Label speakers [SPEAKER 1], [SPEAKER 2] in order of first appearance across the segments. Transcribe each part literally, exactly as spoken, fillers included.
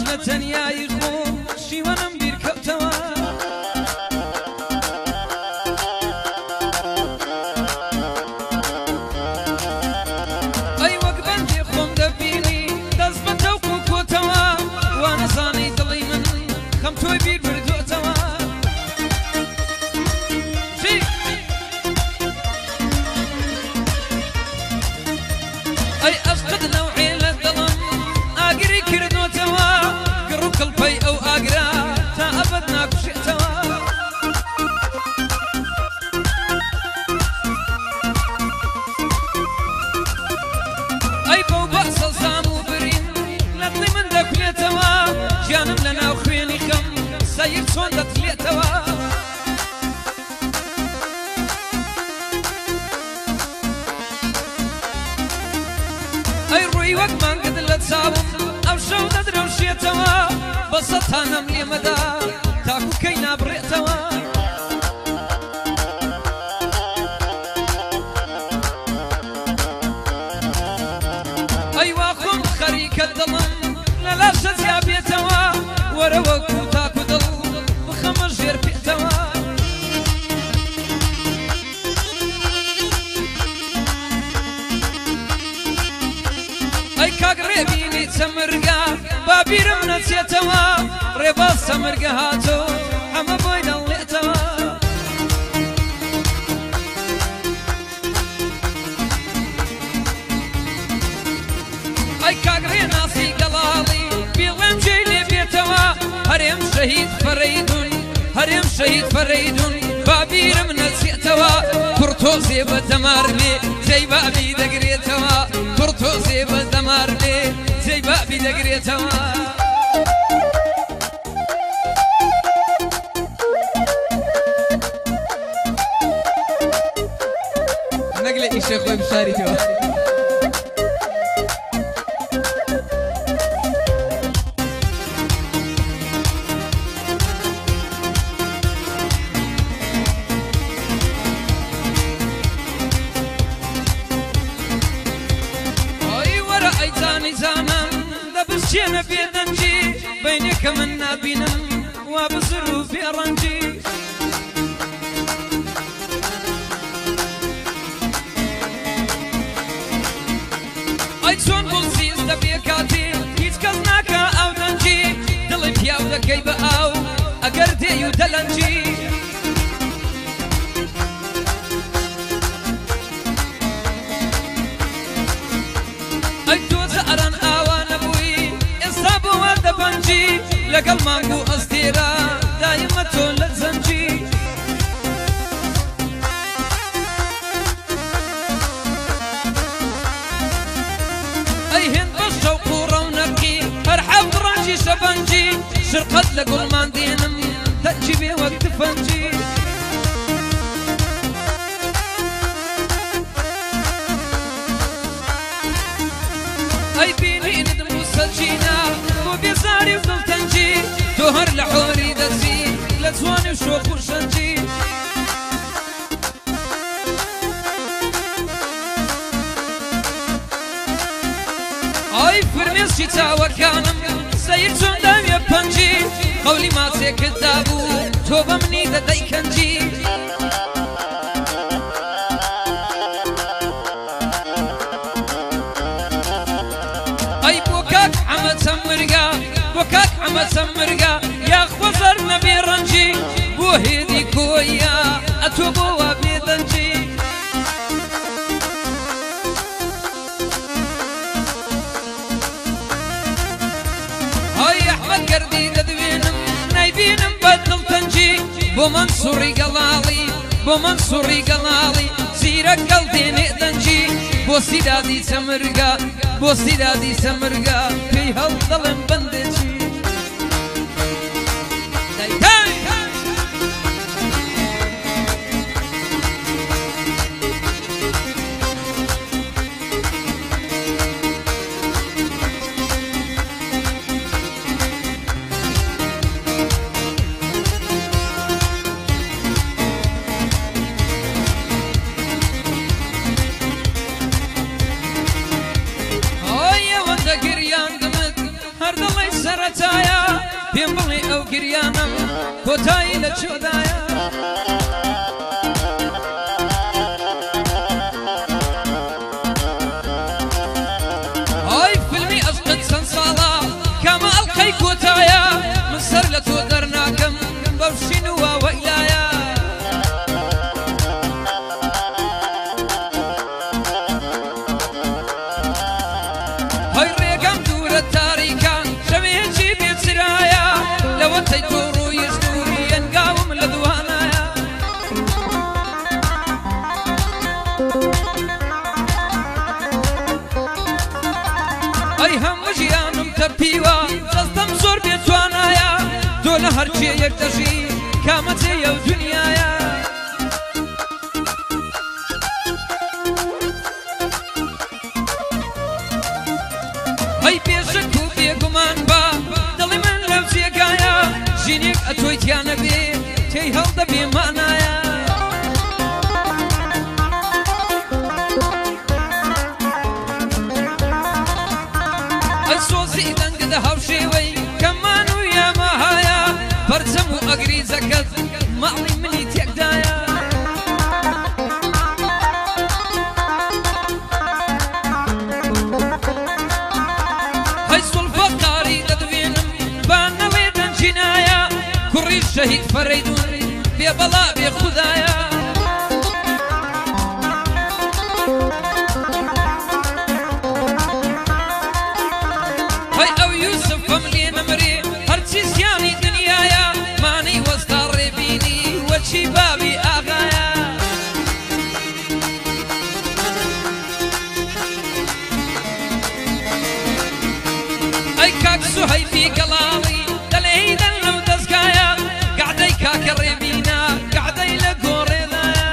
[SPEAKER 1] تەنیایی خۆم شیوەنم بیرکەوتەوە ئەی وەک بەندێ خۆم دەبینی دەست بە تەوق و کۆتەوە وا نەزانی دڵی من خەم تۆی بیر بردوتەوە ئەی ئەشقت نەوعێ لە دڵم ئاگری کردوتەوە گڕ و کڵپەی ئەو ئاگرا تا ئەبەد ناکوشێتەوە ئەی بەو بەسە زام و برین لە دڵی من دەکولێتەوە گیانم لە ناو خوێنی خەم سەیر چۆن دەتلێتەوە ئەی ڕووی وەک مانگت لە چاوم ئەو شەو دەدرەوشێتەوە بە سەتانەم لێمەدا تاکو کەی نابڕێتەوە ئەی وا خۆم خەریکە دڵم لە لاشە زیابێتەوە وەرە وەکو تاکو دڵ بخەمە ژێر پێتەوە ئەی کاک ڕێبینی چەمرگا با بیرم نەچێتەوە ڕێباز چەمرگە هاتۆ ئەمە بۆی دەڵێتەوە ئەی کاک ڕێناسی گەڵاڵی بیڵێم جێی لێ بێتەوە هەرێم شەهید فەرەیدون هەرێم شەهید فەرەیدون با بیرم نەچێتەوە کوڕتۆزێ بە دەمار لێ جێی بابی دەگرێتەوە کوڕتۆزێ بە دەمار لێ جێی بابی دەگرێتەوە نەک لە ئیشە خۆی بشاریتەوە چێنە بێدەنجی بینێکە من نابینم وا بزر و فێڕەنجی ئەی چۆن بڵزیز دەبێ کاتێ هیچ کەس ناکە ئەو دەنجی دڵی پیاو دەکەی بە ئاو ئەگەر دێی و دەلەنجی ئەی تۆزە ئەران ئاوانە لەگەڵ مانگ و ئەستێرە دایمە تۆ لە زەنجی ئەی هێن بە شەوق و ڕەونەقی هەر حەوت ڕەنجی شەبەنجی شرقەت لە گوڵمان دێنم دەرچی بێ وەک تفەنجی ئەی بینینت موسەجینە بۆ بێزاری و دڵتەنجی تۆ هەر لە حۆری دەچی لە جوانی و شۆخ و شەنجی ئەی فرمێسکی چاوەکانم سەیر چۆن داویە پەنجی قەولی ماچێکت دابوو تۆ بە منی دەدەی کەنجی ئەی بۆ کاک ئەمە چەمرگا بۆ کاک ئەمە چەمرگا یاخوە زەر نەبێ ڕەنجی بۆ هێدی کۆیە ئەتۆ بۆ وا بێدەنجی ئەی ئەحمەد گەردی دەدوێنم نایبینم بە دڵتەنجی بۆ من سوڕی گەڵاڵی بۆ من سوڕی گەڵاڵی زیرەک گەڵ دێنێ دەنجی بۆ سیدادی چەمرگا بۆ سیدادی چەمرگا پێی هەڵ دەڵێم بەندێکی هەر دڵی پێم بڵێ ئەو گریانم کۆتایی لە چۆدایە ئای فیلمی عەشقت چەند ساڵە کامە ئەڵقەی کۆتایە من سەر لە تۆ دەرناکەم بەو شین و واوەیلایە هەی ڕێگەم دوورە تاریکە شەوێکی بێچرایە لەوە تەی تۆ ڕووی ژنووری ئەنگاوم لە دوانایە ئەی هەموو ژیانم تەپیوە دەستەم زۆر بێتوانایە تۆ لە هەرچێ یەک دەژی کامە جێیە و دونیایە ئەی بێشک و بێگومان بە دڵی من لەو جێگایە ژینێک ئەتۆی تیانە بێ تێی هەڵدە بێمانایە ئەی سۆزی دەنگدە هەوشێوەی کەمان و یامەهایە پەرچەم و ئەگریزەکەت ماڵی منی تێکدایە هەی سوڵفەقاری دەدوێنم با نەوێ دەنجینایە کوڕی شەهید فەرەیدون بێ بەڵا بێ خودایە هەی ئەو یوسفم لێ نەمرێ هەرچی زیانی دنیایە مانەی وەستا ڕێبینی وەچی بابی ئاغایە ئەی کاک سوهەیفی گەڵاڵی دەلێیدەن لەو دەستگایە گەعدەی کاکە ڕێبینە گەعدەی لە گۆڕێدایە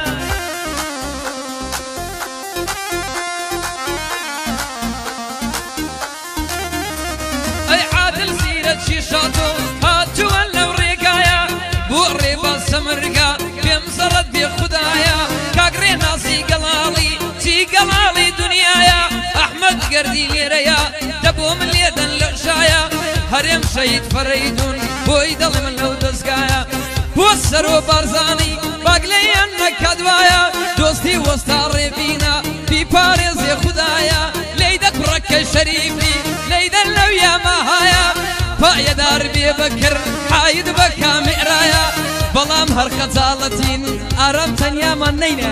[SPEAKER 1] ئەی عادل زیرەکی شاتۆ هاتووە لەو ڕێگایە بۆ ڕێباز سەمرگا پێم زەڕەت بێ خودایە کاگرێ ناسی گەڵاڵی چی گەڵاڵی دنیایە ئەحمەد گەردی لێرەیە دەبۆ من لێدەن لە شایە هەرێم شەهید فەرەیدون بۆی دڵی من لەو دەستگایە بۆ سەرۆ بارزانی باگلەیان نەکەدوایە دۆستی وەستا ڕێبینە بیپارێزێ خودایە لەیدە کوڕەکەی شەریفی لەیدەن لەو یامەهایە پایەدار بێ بەکر عاید بە کامێرایە بەڵام هەر خەجاڵەتین ئارام تەنیامان نەینە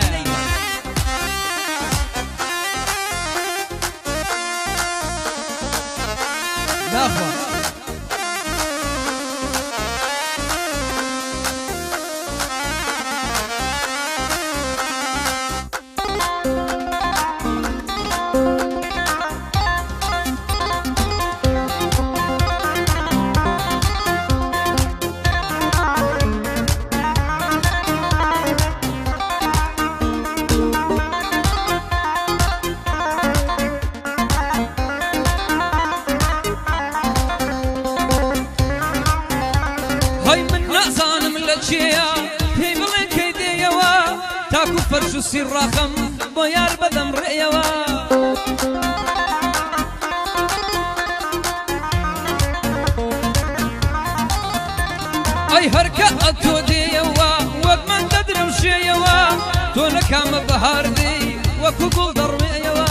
[SPEAKER 1] ناخوا پێی بڵێن کەی دێیەوە تاکو فەرش و سیڕاقەم بۆ یار بەدەم ڕێیەوە ئەی هەرکە ئەتۆ دێیەوە وەک من دەدرەوشێیەوە تۆ لە کامە بەهار دێی وەکو گوڵ دەڕوێیەوە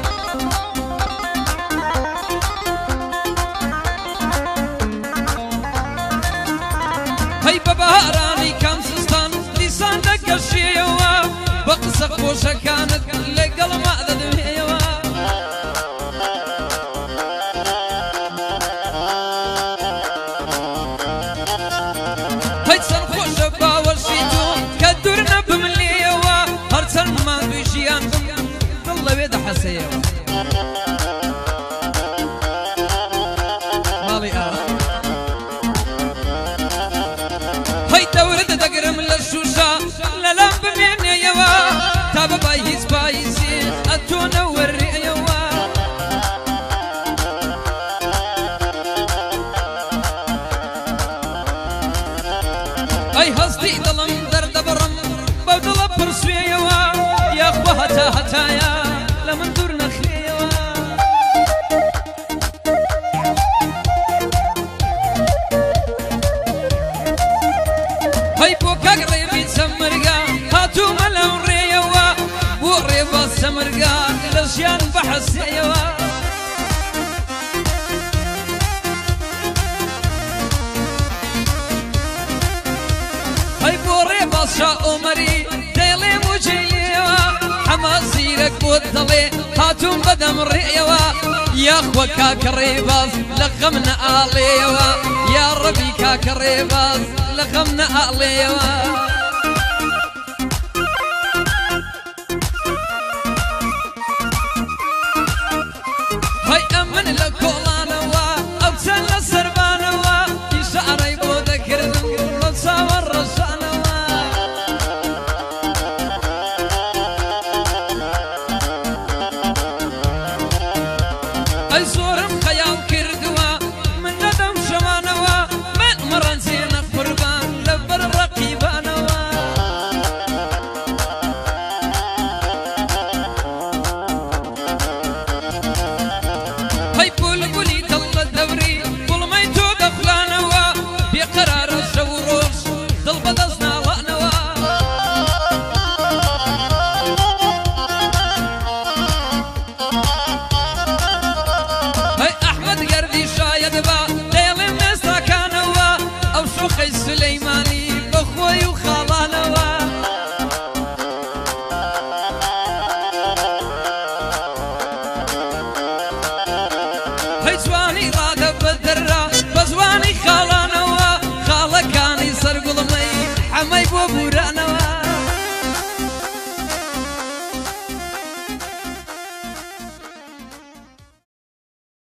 [SPEAKER 1] هەی بە بەهارانی کام سستان دیسان دەگەشێیەوە بە قسە خۆشەکانت لەگەڵما دەدوێیەوە هەی چەند خۆشە باوەشی تۆ کە دوور نەبم لێیەوە هەرچەند ماندووی ژیان بم دڵ لەوێ دەحەسەیەوە ماڵی ئارا هەی دەورت دەگرم لە شوشە لەلام بمێنێیەوە تا بەبای هیچ پاییزێ ئەتۆ نەوەڕێیەوە ئەی هەستی دڵم دەردەبڕم بەو دڵە پرسوێیەوە یاخوا هەتا هەتایە لە من دوور نەخرێیەوە سمرقان لشيان بحس يوا هاي بوري باشا عمري ديلي مجيوا حماسيرك بوتلي هاتون بدم ريوا يا اخوة كاك الريباز لغمنا آليوا يا ربي كاك الريباز لغمنا آليوا من لكولانوا أبسل السربانوا يشعري بودكر وصور رشانوا أي صورم خيام كردوا من ندم شمانوا من مرنسين قربان لبر رقيبانوا سليماني بخوي وخالانوا